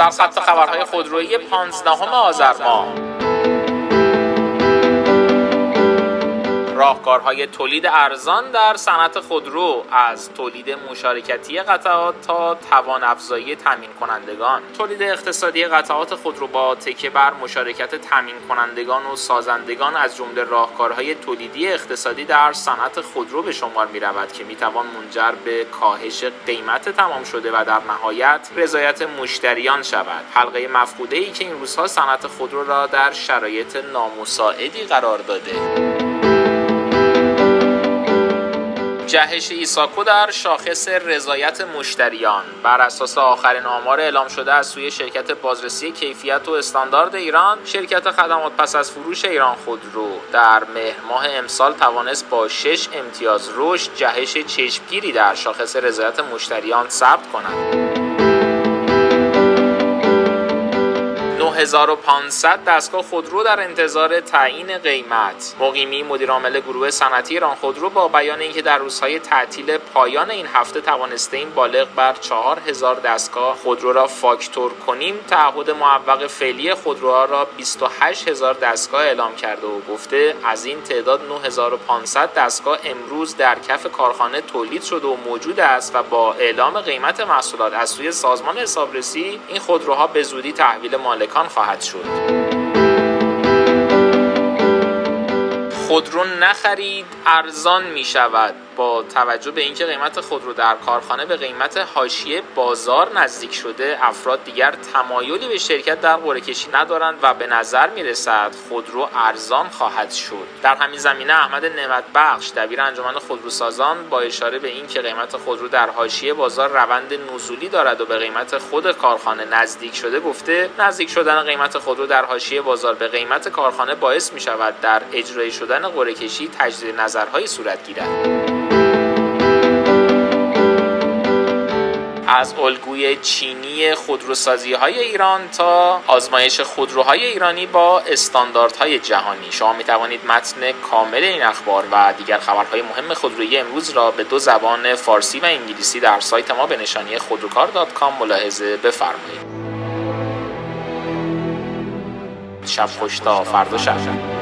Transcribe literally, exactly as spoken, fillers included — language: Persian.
سرخط خبرهای خودرویی پانزدهم آذر ماه. راهکارهای تولید ارزان در صنعت خودرو، از تولید مشارکتی قطعات تا توان افزایی تامین کنندگان. تولید اقتصادی قطعات خودرو با تکیه بر مشارکت تامین کنندگان و سازندگان از جمله راهکارهای تولیدی اقتصادی در صنعت خودرو به شمار می‌رود که می‌توان منجر به کاهش قیمت تمام شده و در نهایت رضایت مشتریان شود. حلقه مفقوده‌ای که این روزها صنعت خودرو را در شرایط نامساعدی قرار داده. جهش ایساکو در شاخص رضایت مشتریان. بر اساس آخرین آمار اعلام شده از سوی شرکت بازرسی کیفیت و استاندارد ایران، شرکت خدمات پس از فروش ایران خودرو در مهر ماه امسال توانست با شش امتیاز رشد جهش چشمگیری در شاخص رضایت مشتریان ثبت کند. نه هزار و پانصد دستگاه خودرو در انتظار تعیین قیمت. مقیمی مدیرعامل گروه صنعتی ایران خودرو با بیان اینکه در روزهای تعطیل پایان این هفته توانسته‌ایم بالغ بر چهار هزار دستگاه خودرو را فاکتور کنیم، تعهد معوق فعلی خودروها را بیست و هشت هزار دستگاه اعلام کرده و گفته از این تعداد نه هزار و پانصد دستگاه امروز در کف کارخانه تولید شده و موجود است و با اعلام قیمت محصولات از سوی سازمان حسابرسی این خودروها به زودی تحویل مالکان خواهد شد. خودرو نخرید ارزان می شود. با توجه به اینکه قیمت خودرو در کارخانه به قیمت حاشیه بازار نزدیک شده، افراد دیگر تمایلی به شرکت در قرعه‌کشی ندارند و به نظر می رسد خودرو ارزان خواهد شد. در همین زمینه احمد نعمتبخش دبیر انجمن خودروسازان با اشاره به اینکه قیمت خودرو در حاشیه بازار روند نزولی دارد و به قیمت خود کارخانه نزدیک شده گفته نزدیک شدن قیمت خودرو در حاشیه بازار به قیمت کارخانه باعث می شود در اجرای شدن قرعه‌کشی تجدید نظرهایی صورت گیرد. از الگوی چینی خودروسازی‌های ایران تا آزمایش خودروهای ایرانی با استانداردهای جهانی. شما می‌توانید متن کامل این اخبار و دیگر خبرهای مهم خودرویی امروز را به دو زبان فارسی و انگلیسی در سایت ما به نشانی خودروکار دات کام ملاحظه بفرمایید. شب خوش تا فردا شب.